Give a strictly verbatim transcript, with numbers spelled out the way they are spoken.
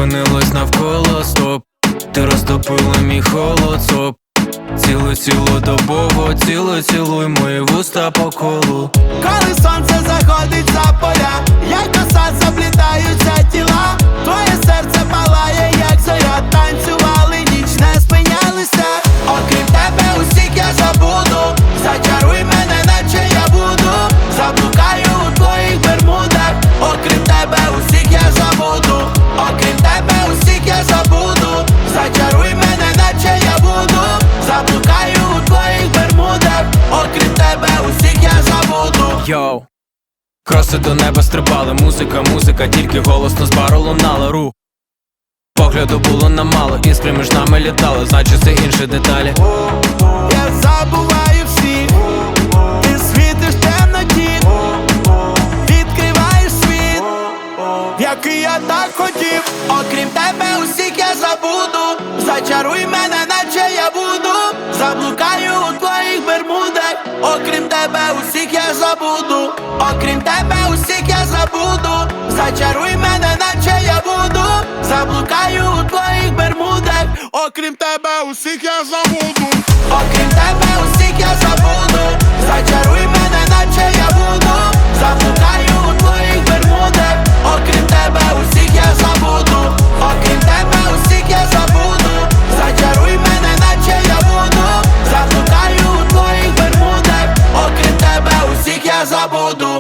зупинилось навколо, стоп. Ти розтопила мій холод, стоп. Цілуй цілодобово, цілуй, цілуй мої вуста по колу. Коли сонце заходить за поля, як до сад заплітаються тіла. Твоє серце палає, як зоря, танцювали, ніч не спинялися. Окрім тебе усіх я забуду, зачаруй мене, наче я буду. Заблукаю у твоїх бермудах. Окрім тебе усіх я забуду, окрім тебе усіх я забуду. Зачаруй мене, наче я буду. Заблукаю у твоїх бермудах. Окрім тебе усіх я забуду. Йоу, кроси до неба стрибали, музика, музика, тільки голосно з бару лунала. Ру погляду було намало, іскри між нами літали, значить це інші деталі. Я забуваю всіх, ти світиш в темноті, відкриваєш світ, який я так хотів. Окрім тебе усіх я забуду. Зачаруй мене, наче я буду. Заблукаю у твоїх бермудах. Окрім тебе усіх я забуду. Окрім тебе усіх я забуду. Зачаруй мене, наче я буду. Заблукаю у твоїх бермудах. Окрім тебе усіх я забуду. Окрім тебе усіх я забуду. Зачаруй мене, наче я буду. Заблукаю у твоїх бермудах. Окрім тебе усіх я забуду. Окрім тебе усіх я забуду. Зачаруй мене, наче я буду. Заблукаю у твоїх бермудах. Окрім тебе усіх я забуду.